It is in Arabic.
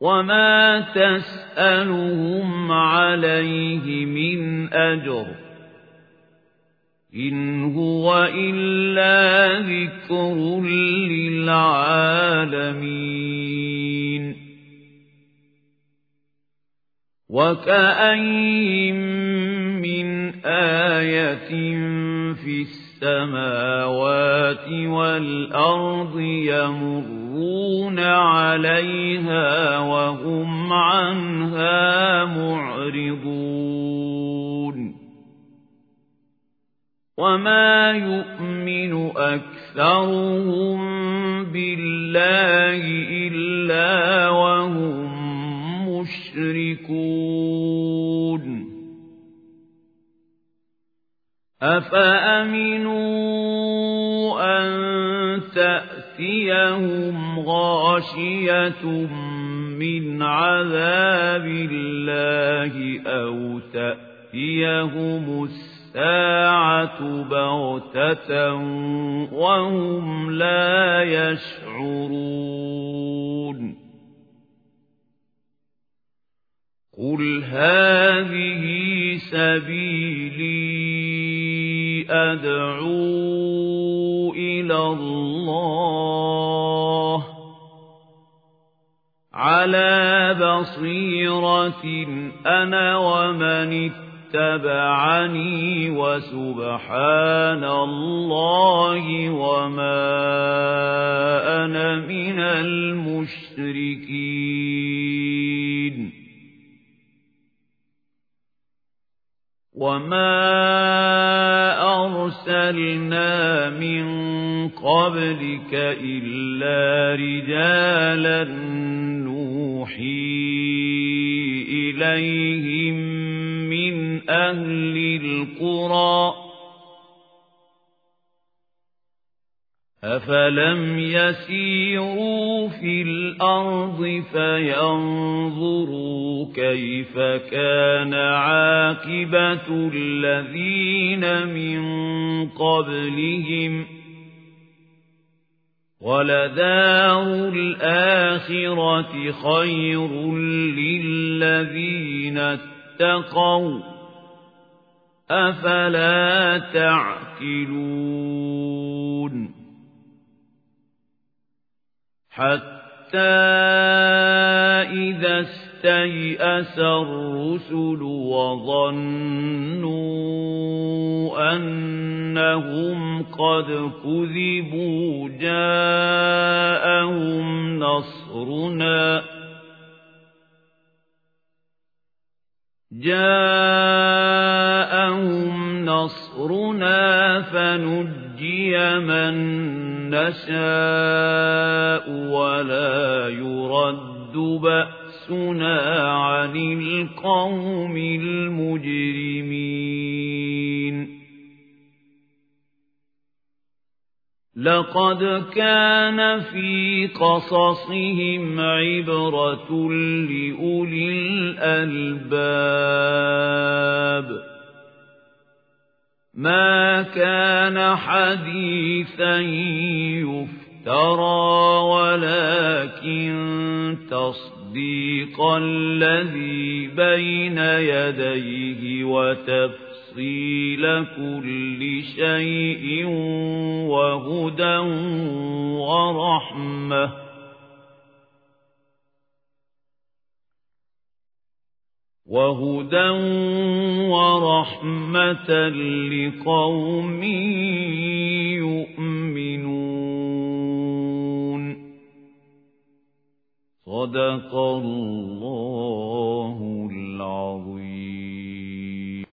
وما تسألهم عليه من أجر إن هو إلا ذكر للعالمين وكأين من آية في السماوات والأرض يمرون عليها وهم عنها معرضون وما يؤمن أكثرهم بالله إلا وهم مشركون أفأمنوا أن تأتيهم غاشية من عذاب الله أو تأتيهم الساعة بغتة وهم لا يشعرون قل هذه سبيلي أدعو إلى الله على بصيرة أنا ومن اتبعني وسبحان الله وما أنا من المشركين وما أرسلنا من قبلك إلا رجالا نوحي إليهم من أهل القرى أفلم يسيروا في الأرض فينظروا كيف كان عاقبة الذين من قبلهم ولدار الآخرة خير للذين اتقوا أفلا تعقلون حتى إذا استيأس الرسل وظنوا أنهم قد كذبوا جاءهم نصرنا فنجي من نشاء ولا يرد بأسنا عن القوم المجرمين لقد كان في قصصهم عبرة لأولي الألباب ما كان حديثا يفترى ولكن تصديق الذي بين يديه وتفصيل كل شيء وهدى ورحمة لقوم يؤمنون صدق الله العظيم